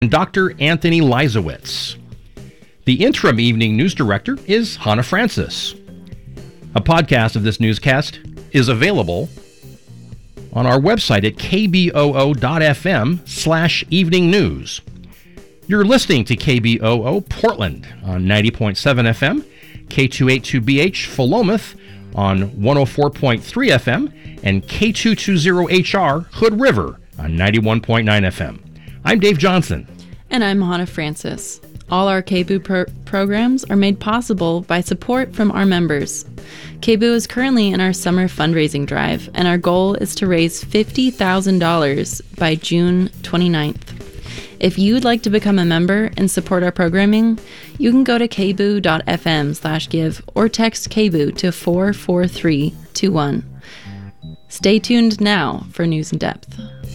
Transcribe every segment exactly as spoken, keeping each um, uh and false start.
and Doctor Anthony Leisowitz. The interim evening news director is Hannah Francis. A podcast of this newscast is available on our website at k b o o dot f m slash evening news. You're listening to K B O O Portland on ninety point seven F M, K two eighty-two B H Philomath on one oh four point three F M, and K two twenty H R Hood River on ninety-one point nine F M. I'm Dave Johnson. And I'm Hannah Francis. All our K B O O pro- programs are made possible by support from our members. K B O O is currently in our summer fundraising drive, and our goal is to raise fifty thousand dollars by June twenty-ninth. If you'd like to become a member and support our programming, you can go to k b o o dot f m slash give or text K B O O to four four three two one. Stay tuned now for news in depth.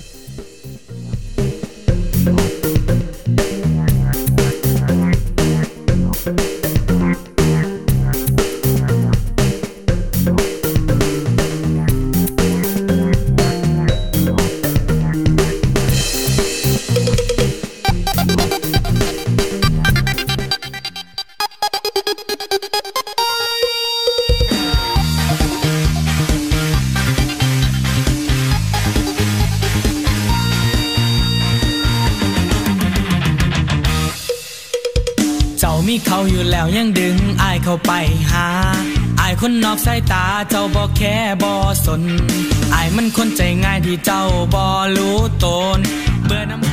มีเขาอยู่แล้วยังดึงอายเข้าไปหาอายคนนอกสายตาเจ้าบ่แค่บ่สนอายมันคนใจง่ายที่เจ้าบ่รู้ตนเบื่อน้ำ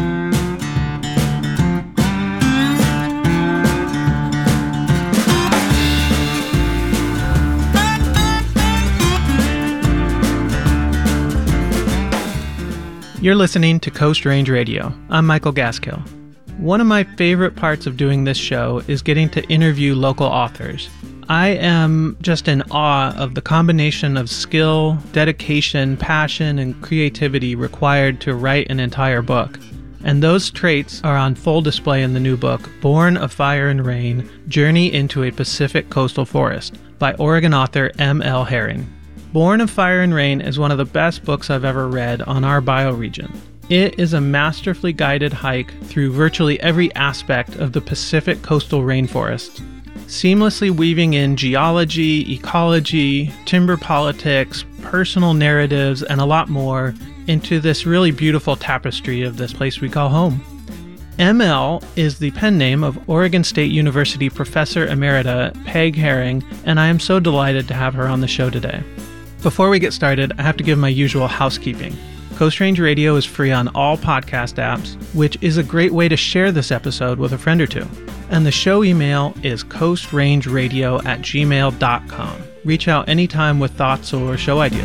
You're listening to Coast Range Radio. I'm Michael Gaskill. One of my favorite parts of doing this show is getting to interview local authors. I am just in awe of the combination of skill, dedication, passion, and creativity required to write an entire book. And those traits are on full display in the new book, Born of Fire and Rain, Journey into a Pacific Coastal Forest, by Oregon author M L Herring. Born of Fire and Rain is one of the best books I've ever read on our bioregion. It is a masterfully guided hike through virtually every aspect of the Pacific coastal rainforest, seamlessly weaving in geology, ecology, timber politics, personal narratives, and a lot more into this really beautiful tapestry of this place we call home. M L is the pen name of Oregon State University Professor Emerita Peg Herring, and I am so delighted to have her on the show today. Before we get started, I have to give my usual housekeeping. Coast Range Radio is free on all podcast apps, which is a great way to share this episode with a friend or two. And the show email is coastrangeradio at gmail dot com. Reach out anytime with thoughts or show ideas.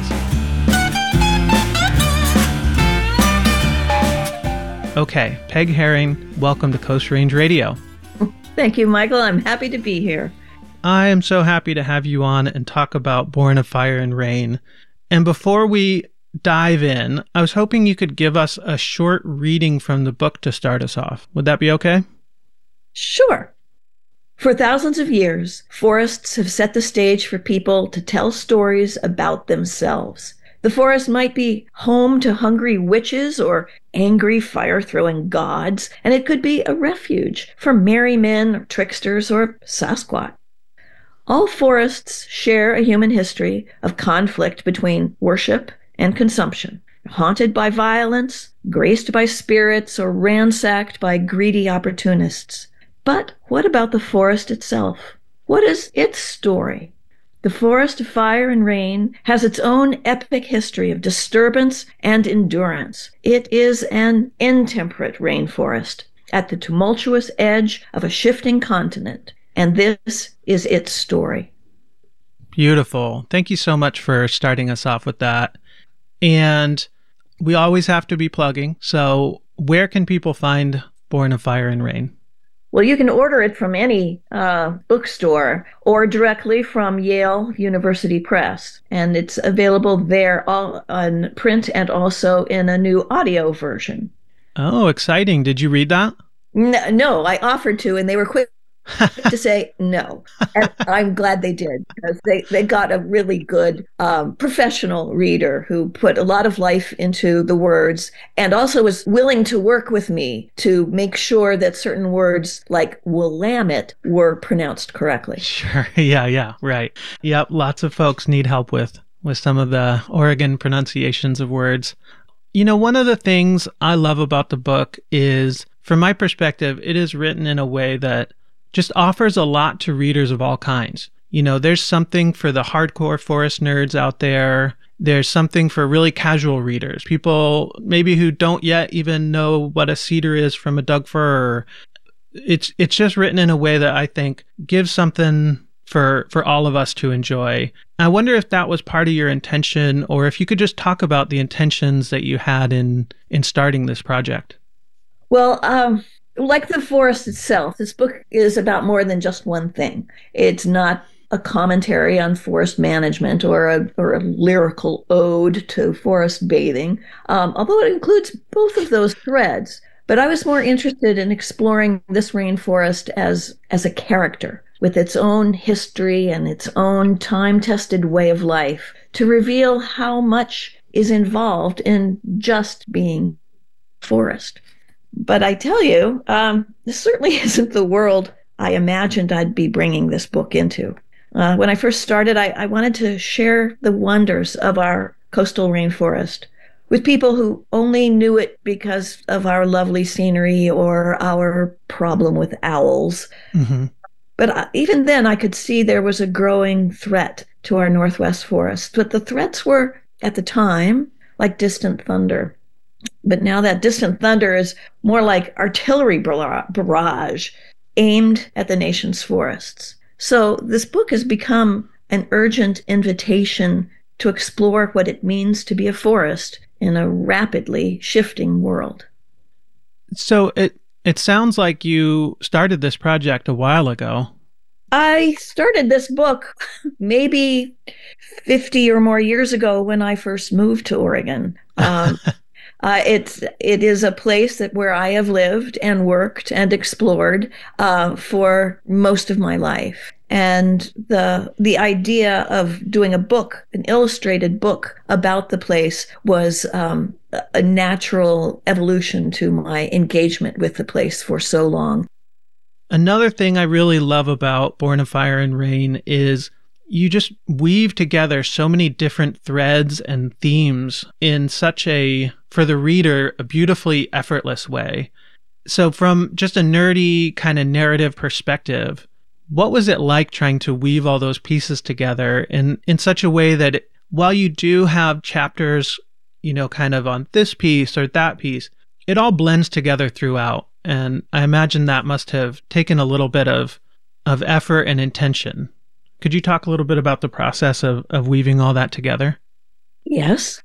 Okay, Peg Herring, welcome to Coast Range Radio. Thank you, Michael. I'm happy to be here. I am so happy to have you on and talk about Born of Fire and Rain. And before we dive in, I was hoping you could give us a short reading from the book to start us off. Would that be okay? Sure. For thousands of years, forests have set the stage for people to tell stories about themselves. The forest might be home to hungry witches or angry fire-throwing gods, and it could be a refuge for merry men, tricksters, or Sasquatch. All forests share a human history of conflict between worship and consumption, haunted by violence, graced by spirits, or ransacked by greedy opportunists. But what about the forest itself? What is its story? The Forest of Fire and Rain has its own epic history of disturbance and endurance. It is an intemperate rainforest at the tumultuous edge of a shifting continent, and this is its story. Beautiful. Thank you so much for starting us off with that. And we always have to be plugging. So where can people find Born of Fire and Rain? Well, you can order it from any uh, bookstore or directly from Yale University Press. And it's available there all on print and also in a new audio version. Oh, exciting. Did you read that? No, no I offered to, and they were quick to say no. And I'm glad they did, because they, they got a really good um, professional reader who put a lot of life into the words and also was willing to work with me to make sure that certain words like Willamette were pronounced correctly. Sure. Yeah, yeah, right. Yep, lots of folks need help with, with some of the Oregon pronunciations of words. You know, one of the things I love about the book is, from my perspective, it is written in a way that just offers a lot to readers of all kinds. You know, there's something for the hardcore forest nerds out there. There's something for really casual readers, people maybe who don't yet even know what a cedar is from a Doug fir. It's it's just written in a way that I think gives something for for all of us to enjoy. I wonder if that was part of your intention, or if you could just talk about the intentions that you had in in starting this project. Well, um, like the forest itself, this book is about more than just one thing. It's not a commentary on forest management or a, or a lyrical ode to forest bathing, um, although it includes both of those threads. But I was more interested in exploring this rainforest as, as a character with its own history and its own time-tested way of life, to reveal how much is involved in just being forest. But I tell you, um, this certainly isn't the world I imagined I'd be bringing this book into. Uh, when I first started, I, I wanted to share the wonders of our coastal rainforest with people who only knew it because of our lovely scenery or our problem with owls. Mm-hmm. But uh, even then, I could see there was a growing threat to our Northwest forest. But the threats were, at the time, like distant thunder. But now that distant thunder is more like artillery barrage aimed at the nation's forests. So this book has become an urgent invitation to explore what it means to be a forest in a rapidly shifting world. So it it sounds like you started this project a while ago. I started this book maybe fifty or more years ago when I first moved to Oregon. Um, Uh, it's it is a place that where I have lived and worked and explored uh, for most of my life. And the the idea of doing a book, an illustrated book about the place, was um, a natural evolution to my engagement with the place for so long. Another thing I really love about Born of Fire and Rain is you just weave together so many different threads and themes in such a, for the reader, a beautifully effortless way. So from just a nerdy kind of narrative perspective, what was it like trying to weave all those pieces together in, in such a way that it, while you do have chapters, you know, kind of on this piece or that piece, it all blends together throughout? And I imagine that must have taken a little bit of, of effort and intention. Could you talk a little bit about the process of, of weaving all that together? Yes.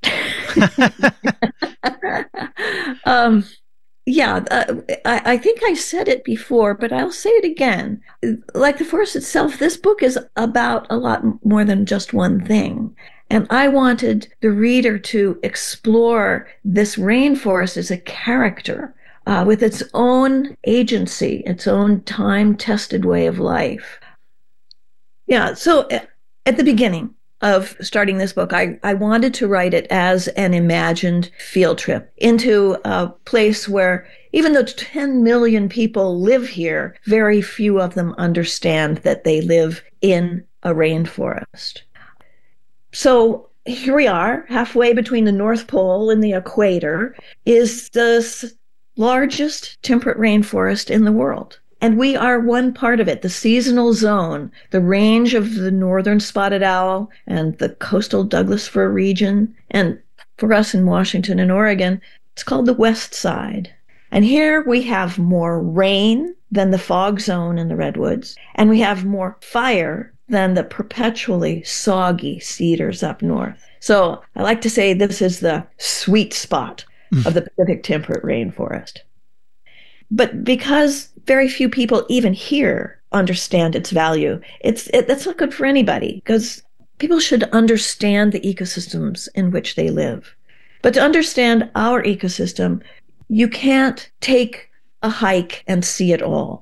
um, yeah, uh, I, I think I said it before, but I'll say it again. Like the forest itself, this book is about a lot more than just one thing. And I wanted the reader to explore this rainforest as a character uh, with its own agency, its own time-tested way of life. Yeah, so at the beginning of starting this book, I, I wanted to write it as an imagined field trip into a place where, even though ten million people live here, very few of them understand that they live in a rainforest. So here we are, halfway between the North Pole and the equator, is the largest temperate rainforest in the world. And we are one part of it, the seasonal zone, the range of the northern spotted owl and the coastal Douglas fir region. And for us in Washington and Oregon, it's called the West Side. And here we have more rain than the fog zone in the redwoods. And we have more fire than the perpetually soggy cedars up north. So I like to say this is the sweet spot of the Pacific temperate rainforest. But because very few people even here understand its value, it's it, that's not good for anybody, because people should understand the ecosystems in which they live. But to understand our ecosystem, you can't take a hike and see it all.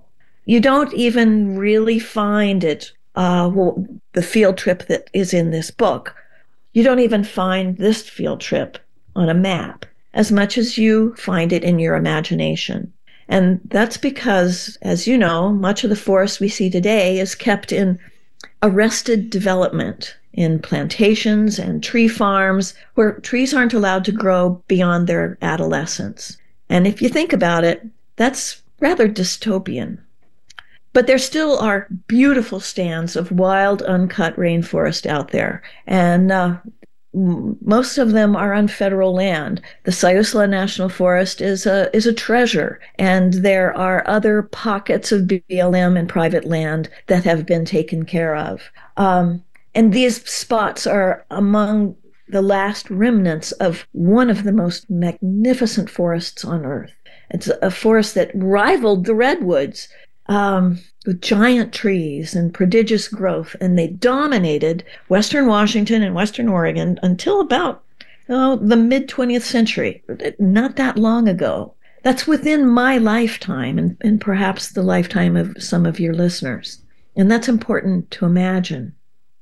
You don't even really find it, uh, well, the field trip that is in this book. You don't even find this field trip on a map as much as you find it in your imagination. And that's because, as you know, much of the forest we see today is kept in arrested development in plantations and tree farms where trees aren't allowed to grow beyond their adolescence. And if you think about it, that's rather dystopian. But there still are beautiful stands of wild, uncut rainforest out there. And uh, most of them are on federal land. The Siuslaw National Forest is a, is a treasure. And there are other pockets of B L M and private land that have been taken care of. Um, And these spots are among the last remnants of one of the most magnificent forests on Earth. It's a forest that rivaled the redwoods um, with giant trees and prodigious growth, and they dominated Western Washington and Western Oregon until about oh, the mid-twentieth century, not that long ago. That's within my lifetime and, and perhaps the lifetime of some of your listeners. And that's important to imagine.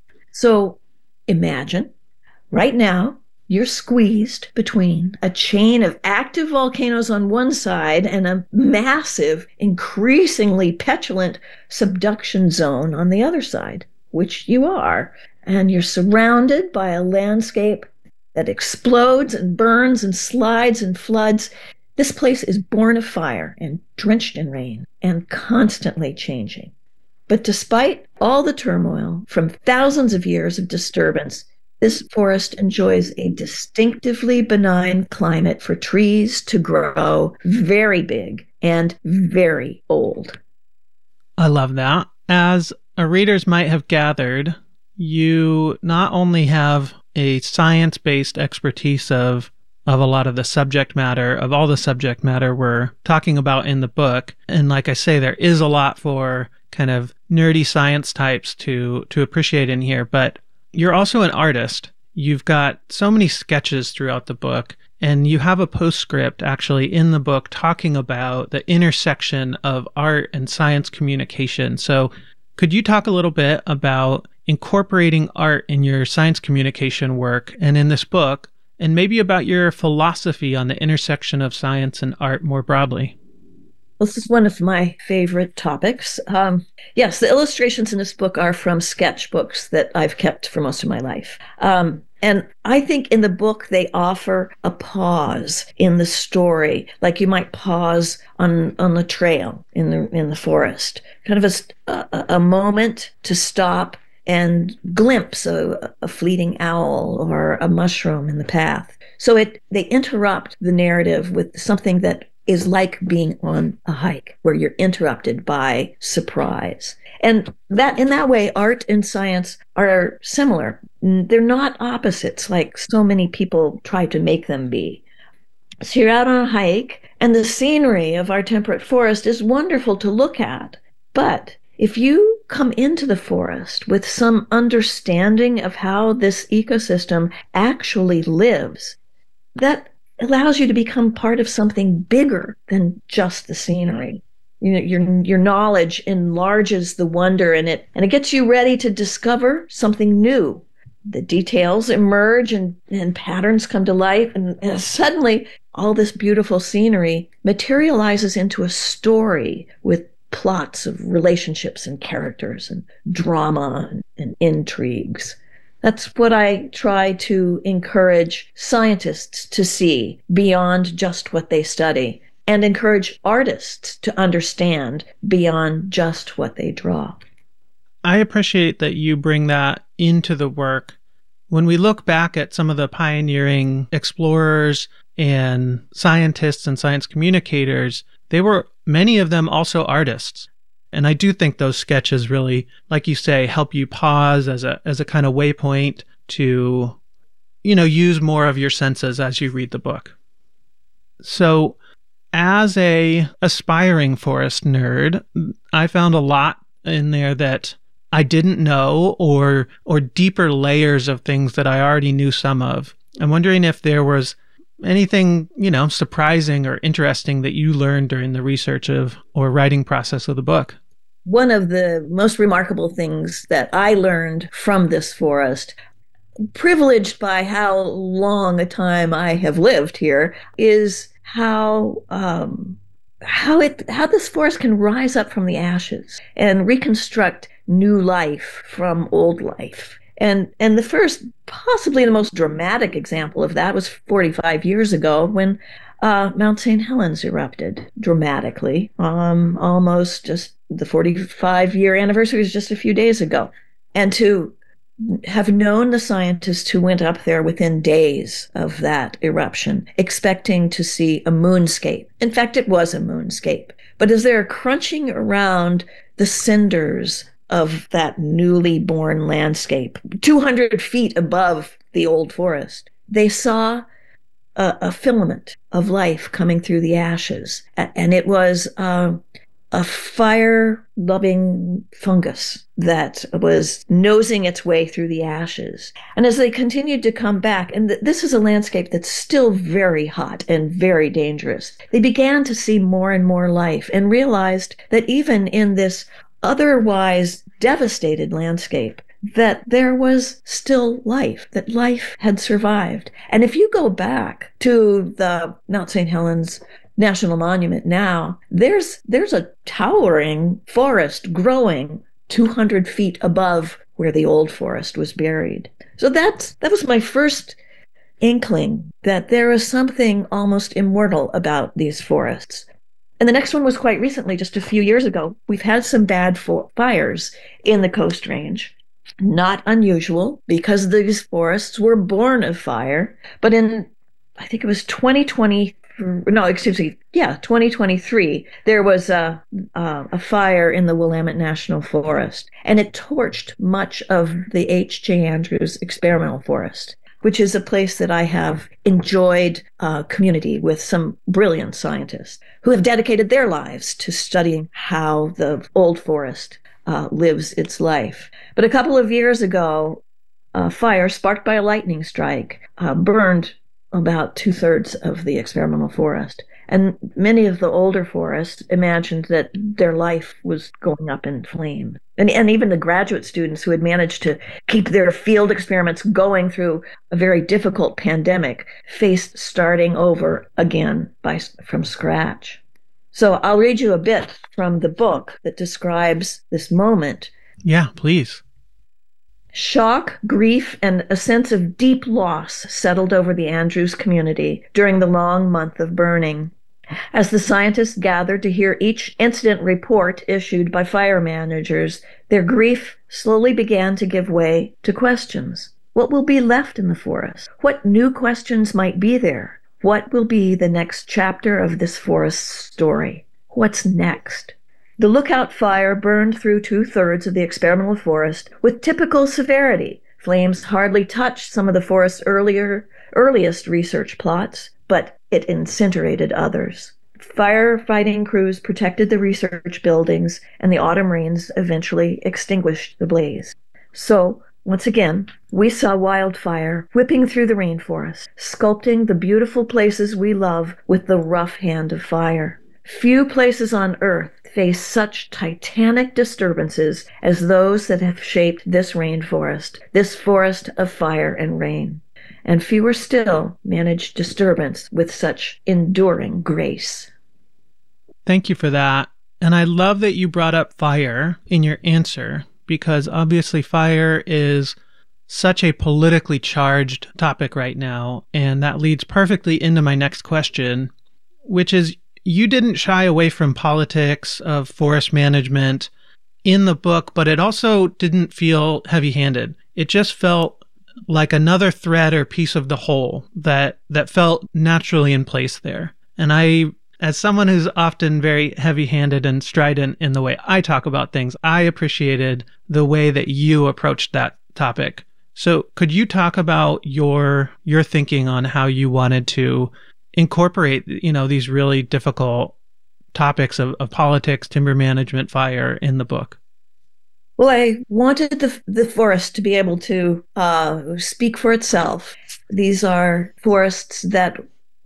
So imagine right now you're squeezed between a chain of active volcanoes on one side and a massive, increasingly petulant subduction zone on the other side, which you are. And you're surrounded by a landscape that explodes and burns and slides and floods. This place is born of fire and drenched in rain and constantly changing. But despite all the turmoil from thousands of years of disturbance, this forest enjoys a distinctively benign climate for trees to grow very big and very old. I love that. As our readers might have gathered, you not only have a science-based expertise of of a lot of the subject matter, of all the subject matter we're talking about in the book. And like I say, there is a lot for kind of nerdy science types to to appreciate in here, but you're also an artist. You've got so many sketches throughout the book, and you have a postscript actually in the book talking about the intersection of art and science communication. So could you talk a little bit about incorporating art in your science communication work and in this book, and maybe about your philosophy on the intersection of science and art more broadly? This is one of my favorite topics. Um, yes, the illustrations in this book are from sketchbooks that I've kept for most of my life. Um, and I think in the book, they offer a pause in the story, like you might pause on, on the trail in the, in the forest, kind of a, a, a moment to stop and glimpse a, a fleeting owl or a mushroom in the path. So it they interrupt the narrative with something that is like being on a hike, where you're interrupted by surprise. And that in that way, art and science are similar. They're not opposites like so many people try to make them be. So you're out on a hike, and the scenery of our temperate forest is wonderful to look at. But if you come into the forest with some understanding of how this ecosystem actually lives, that allows you to become part of something bigger than just the scenery. You know, your your knowledge enlarges the wonder in it, and it gets you ready to discover something new. The details emerge and, and patterns come to life, and, and suddenly all this beautiful scenery materializes into a story with plots of relationships and characters and drama and, and intrigues. That's what I try to encourage scientists to see beyond just what they study, and encourage artists to understand beyond just what they draw. I appreciate that you bring that into the work. When we look back at some of the pioneering explorers and scientists and science communicators, they were, many of them, also artists. And I do think those sketches really, like you say, help you pause as a as a kind of waypoint to, you know, use more of your senses as you read the book. So as a aspiring forest nerd, I found a lot in there that I didn't know, or or deeper layers of things that I already knew some of. I'm wondering if there was anything, you know, surprising or interesting that you learned during the research of or writing process of the book. one of the most remarkable things that I learned from this forest, privileged by how long a time I have lived here, is how um, how it how this forest can rise up from the ashes and reconstruct new life from old life. And and the first, possibly the most dramatic example of that was forty-five years ago when uh, Mount Saint Helens erupted dramatically. Um, almost just the forty-five year anniversary was just a few days ago. And to have known the scientists who went up there within days of that eruption, expecting to see a moonscape. In fact, it was a moonscape. But as they're crunching around the cinders of that newly born landscape, two hundred feet above the old forest, they saw a, a filament of life coming through the ashes. And it was uh, a fire-loving fungus that was nosing its way through the ashes. And as they continued to come back, and th- this is a landscape that's still very hot and very dangerous, they began to see more and more life and realized that even in this otherwise devastated landscape, that there was still life, that life had survived. And if you go back to the Mount Saint Helens National Monument now, there's there's a towering forest growing two hundred feet above where the old forest was buried. So that's that was my first inkling that there is something almost immortal about these forests. And the next one was quite recently, just a few years ago. We've had some bad fo- fires in the Coast Range. Not unusual, because these forests were born of fire. But in, I think it was twenty twenty, no, excuse me, yeah, twenty twenty-three, there was a, a, a fire in the Willamette National Forest, and it torched much of the H J Andrews Experimental Forest, which is a place that I have enjoyed uh, community with some brilliant scientists who have dedicated their lives to studying how the old forest uh, lives its life. But a couple of years ago, a fire sparked by a lightning strike uh, burned about two-thirds of the experimental forest. And many of the older forests imagined that their life was going up in flame. And, and even the graduate students who had managed to keep their field experiments going through a very difficult pandemic faced starting over again by, from scratch. So I'll read you a bit from the book that describes this moment. Yeah, please. Shock, grief, and a sense of deep loss settled over the Andrews community during the long month of burning. As the scientists gathered to hear each incident report issued by fire managers, their grief slowly began to give way to questions. What will be left in the forest? What new questions might be there? What will be the next chapter of this forest's story? What's next? The Lookout fire burned through two-thirds of the experimental forest with typical severity. Flames hardly touched some of the forest's earlier, earliest research plots, but it incinerated others. Firefighting crews protected the research buildings, and the autumn rains eventually extinguished the blaze. So, once again, we saw wildfire whipping through the rainforest, sculpting the beautiful places we love with the rough hand of fire. Few places on Earth face such titanic disturbances as those that have shaped this rainforest, this forest of fire and rain. And fewer still manage disturbance with such enduring grace. Thank you for that. And I love that you brought up fire in your answer, because obviously fire is such a politically charged topic right now. And that leads perfectly into my next question, which is, you didn't shy away from politics of forest management in the book, but it also didn't feel heavy-handed. It just felt like another thread or piece of the whole that, that felt naturally in place there. And I, as someone who's often very heavy-handed and strident in the way I talk about things, I appreciated the way that you approached that topic. So could you talk about your your thinking on how you wanted to incorporate, you know, these really difficult topics of, of politics, timber management, fire in the book? Well, I wanted the the forest to be able to uh, speak for itself. These are forests that,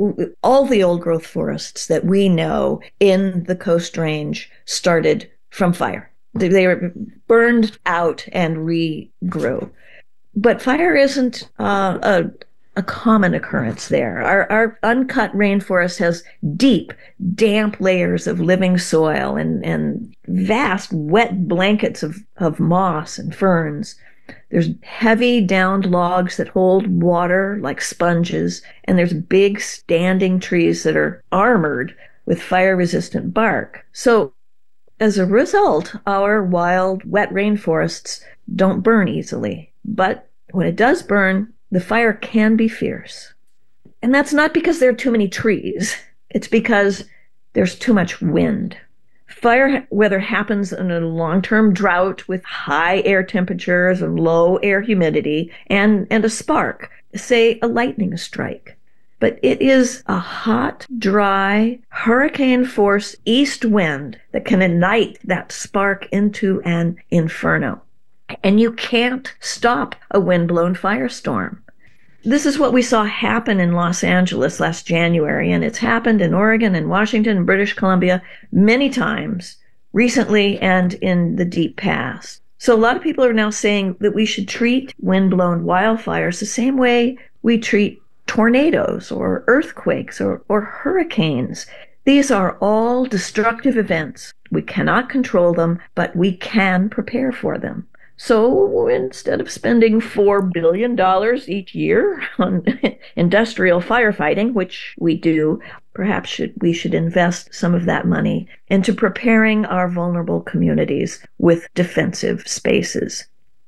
all the old growth forests that we know in the Coast Range started from fire. They were burned out and regrew. But fire isn't uh, a, a common occurrence there. Our, our uncut rainforest has deep, damp layers of living soil and, and vast, wet blankets of, of moss and ferns. There's heavy downed logs that hold water like sponges, and there's big standing trees that are armored with fire-resistant bark. So as a result, our wild, wet rainforests don't burn easily. But when it does burn, the fire can be fierce. And that's not because there are too many trees. It's because there's too much wind. Fire weather happens in a long-term drought with high air temperatures and low air humidity and, and a spark, say a lightning strike. But it is a hot, dry, hurricane-force east wind that can ignite that spark into an inferno. And you can't stop a wind-blown firestorm. This is what we saw happen in Los Angeles last January, and it's happened in Oregon and Washington and British Columbia many times, recently and in the deep past. So a lot of people are now saying that we should treat wind-blown wildfires the same way we treat tornadoes or earthquakes or, or hurricanes. These are all destructive events. We cannot control them, but we can prepare for them. So instead of spending four billion dollars each year on industrial firefighting, which we do, perhaps should, we should invest some of that money into preparing our vulnerable communities with defensive spaces.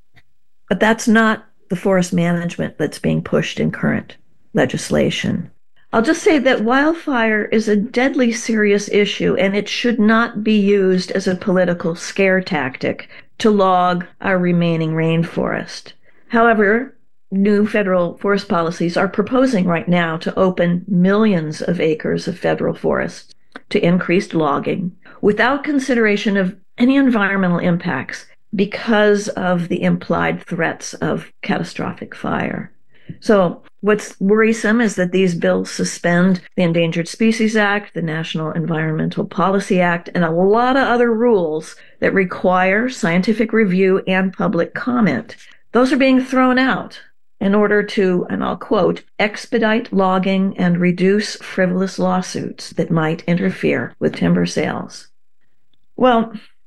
But that's not the forest management that's being pushed in current legislation. I'll just say that wildfire is a deadly serious issue, and it should not be used as a political scare tactic to log our remaining rainforest. However, new federal forest policies are proposing right now to open millions of acres of federal forests to increased logging without consideration of any environmental impacts because of the implied threats of catastrophic fire. So what's worrisome is that these bills suspend the Endangered Species Act, the National Environmental Policy Act, and a lot of other rules that require scientific review and public comment. Those are being thrown out in order to, and I'll quote, expedite logging and reduce frivolous lawsuits that might interfere with timber sales. Well,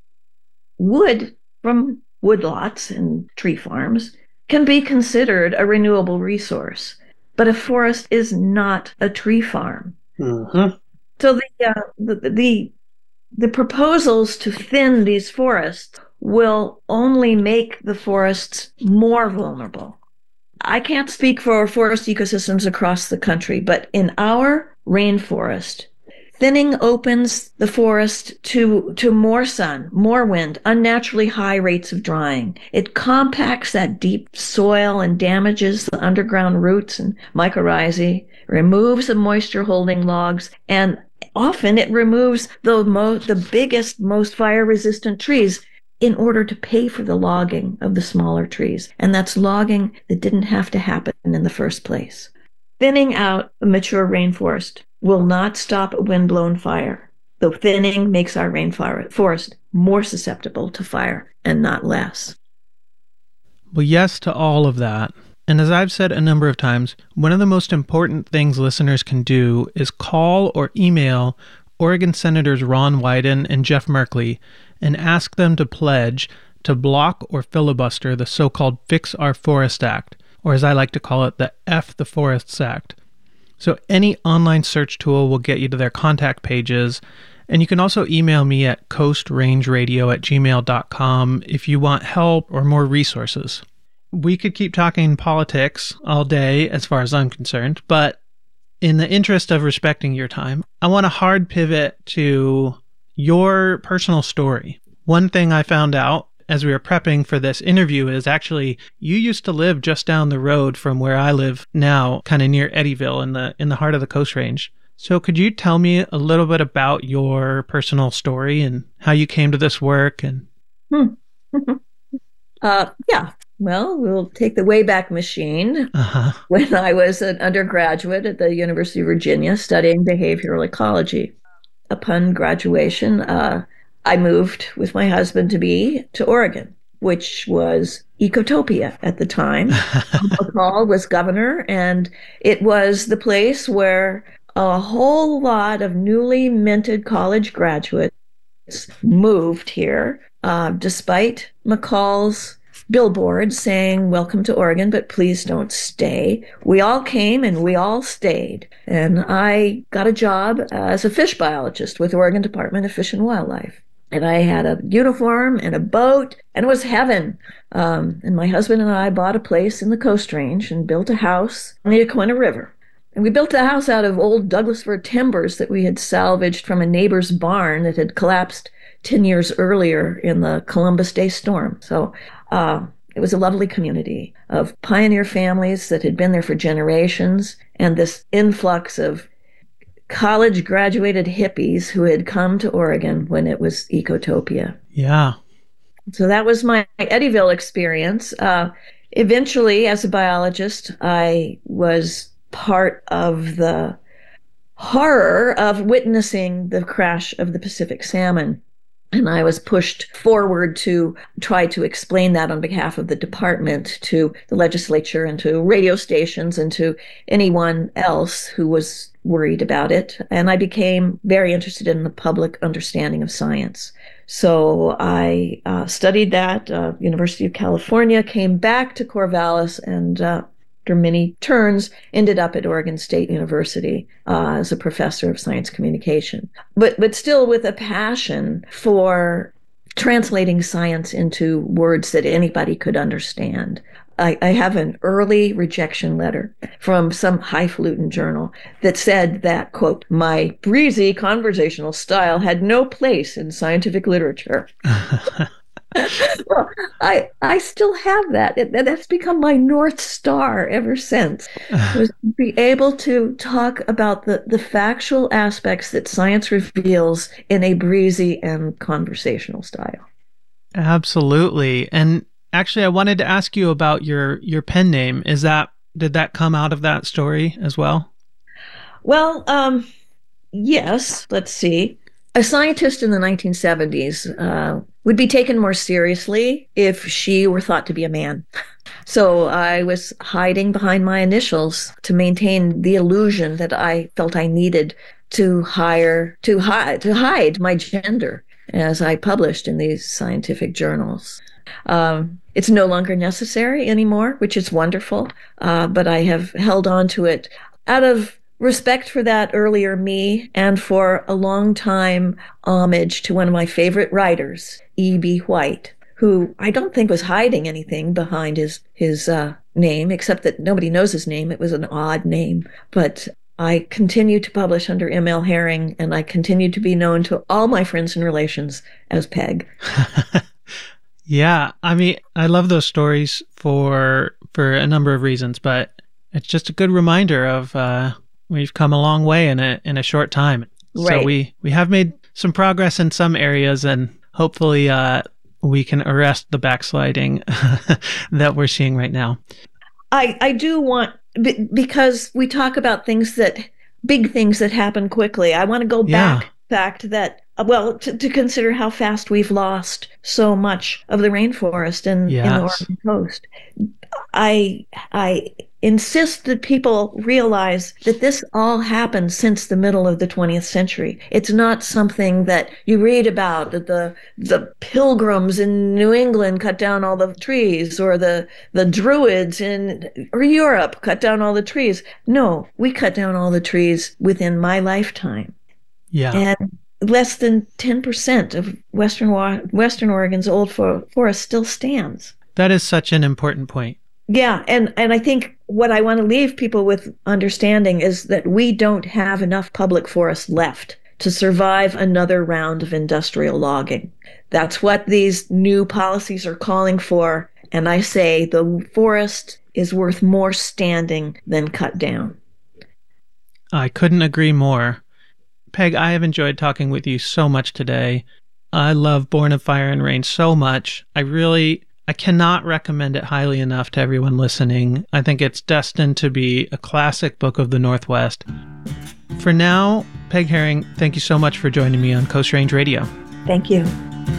wood from woodlots and tree farms can be considered a renewable resource, but a forest is not a tree farm. Mm-hmm. So the, uh, the the the proposals to thin these forests will only make the forests more vulnerable. I can't speak for forest ecosystems across the country, but in our rainforest, thinning opens the forest to, to more sun, more wind, unnaturally high rates of drying. It compacts that deep soil and damages the underground roots and mycorrhizae, removes the moisture-holding logs, and often it removes the, mo- the biggest, most fire-resistant trees in order to pay for the logging of the smaller trees. And that's logging that didn't have to happen in the first place. Thinning out a mature rainforest will not stop a wind-blown fire, though thinning makes our rainforest more susceptible to fire and not less. Well, yes to all of that. And as I've said a number of times, one of the most important things listeners can do is call or email Oregon Senators Ron Wyden and Jeff Merkley and ask them to pledge to block or filibuster the so-called Fix Our Forest Act, or as I like to call it, the F the Forests Act. So any online search tool will get you to their contact pages, and you can also email me at coastrangeradio at gmail dot com if you want help or more resources. We could keep talking politics all day as far as I'm concerned, but in the interest of respecting your time, I want to hard pivot to your personal story. One thing I found out as we were prepping for this interview is actually you used to live just down the road from where I live now, kind of near Eddyville in the in the heart of the Coast Range. So could you tell me a little bit about your personal story and how you came to this work? And hmm. uh, yeah. Well, we'll take the Wayback Machine. Uh-huh. When I was an undergraduate at the University of Virginia studying behavioral ecology. Upon graduation, uh, I moved with my husband-to-be to Oregon, which was Ecotopia at the time. McCall was governor, and it was the place where a whole lot of newly minted college graduates moved here, uh, despite McCall's billboard saying, "Welcome to Oregon, but please don't stay." We all came and we all stayed. And I got a job as a fish biologist with Oregon Department of Fish and Wildlife. And I had a uniform and a boat, and it was heaven. Um, and my husband and I bought a place in the Coast Range and built a house on the Yaquina River. And we built the house out of old Douglas fir timbers that we had salvaged from a neighbor's barn that had collapsed ten years earlier in the Columbus Day storm. So uh, it was a lovely community of pioneer families that had been there for generations, and this influx of college graduated hippies who had come to Oregon when it was Ecotopia. Yeah. So that was my Eddyville experience. Uh, eventually, as a biologist, I was part of the horror of witnessing the crash of the Pacific salmon. And I was pushed forward to try to explain that on behalf of the department to the legislature and to radio stations and to anyone else who was worried about it. And I became very interested in the public understanding of science. So I uh, studied that, uh, University of California, came back to Corvallis, and uh, after many turns, ended up at Oregon State University uh, as a professor of science communication, but but still with a passion for translating science into words that anybody could understand. I, I have an early rejection letter from some highfalutin journal that said that, quote, "my breezy conversational style had no place in scientific literature." Well, I I still have that. It, that's become my North Star ever since. Was to be able to talk about the, the factual aspects that science reveals in a breezy and conversational style. Absolutely. And actually, I wanted to ask you about your, your pen name. Is that, did that come out of that story as well? Well, um, yes. Let's see. A scientist in the nineteen seventies uh, would be taken more seriously if she were thought to be a man. So I was hiding behind my initials to maintain the illusion that I felt I needed to hire to hide to hide my gender as I published in these scientific journals. Um, it's no longer necessary anymore, which is wonderful. Uh, but I have held on to it out of respect for that earlier me, and for a long time homage to one of my favorite writers, E B. White, who I don't think was hiding anything behind his his uh, name, except that nobody knows his name. It was an odd name. But I continue to publish under M L. Herring, and I continue to be known to all my friends and relations as Peg. Yeah, I mean, I love those stories for for a number of reasons, but it's just a good reminder of uh, we've come a long way in a in a short time. Right. So we we have made some progress in some areas, and hopefully uh, we can arrest the backsliding that we're seeing right now. I I do want, because we talk about things that big things that happen quickly. I want to go Yeah. back to the fact that, well, to, to consider how fast we've lost so much of the rainforest in, in the Yes. Oregon coast. I I insist that people realize that this all happened since the middle of the twentieth century. It's not something that you read about, that the the pilgrims in New England cut down all the trees, or the the Druids in or Europe cut down all the trees. No, we cut down all the trees within my lifetime. Yeah. And less than ten percent of Western Wa- Western Oregon's old for- forest still stands. That is such an important point. Yeah, and, and I think what I want to leave people with understanding is that we don't have enough public forest left to survive another round of industrial logging. That's what these new policies are calling for, and I say the forest is worth more standing than cut down. I couldn't agree more. Peg, I have enjoyed talking with you so much today. I love Born of Fire and Rain so much. I really, I cannot recommend it highly enough to everyone listening. I think it's destined to be a classic book of the Northwest. For now, Peg Herring, thank you so much for joining me on Coast Range Radio. Thank you.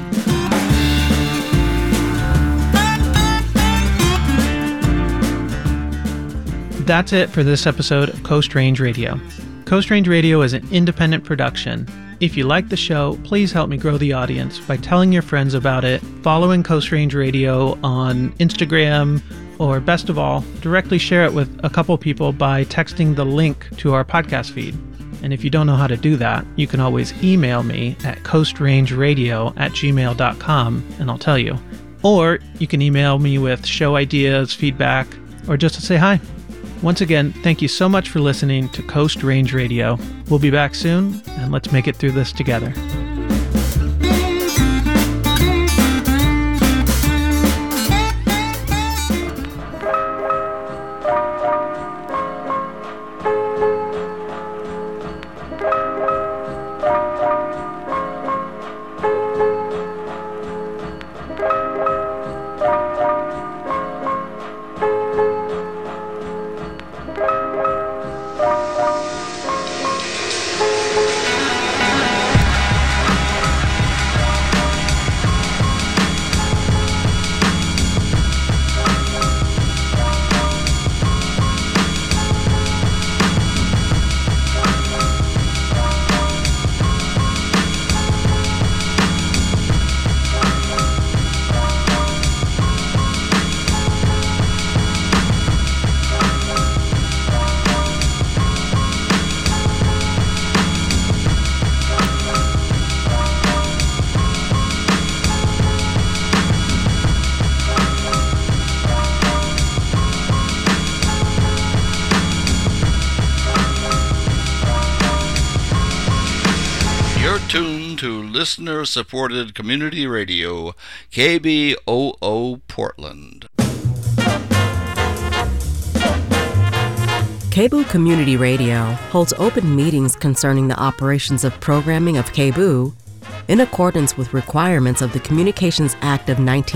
That's it for this episode of Coast Range Radio. Coast Range Radio is an independent production. If you like the show, please help me grow the audience by telling your friends about it, following Coast Range Radio on Instagram, or best of all, directly share it with a couple people by texting the link to our podcast feed. And if you don't know how to do that, you can always email me at coastrangeradio at gmail dot com and I'll tell you. Or you can email me with show ideas, feedback, or just to say hi. Once again, thank you so much for listening to Coast Range Radio. We'll be back soon, and let's make it through this together. Tuned to listener-supported community radio, K B O O Portland. K B O O Community Radio holds open meetings concerning the operations of programming of K B O O in accordance with requirements of the Communications Act of nineteen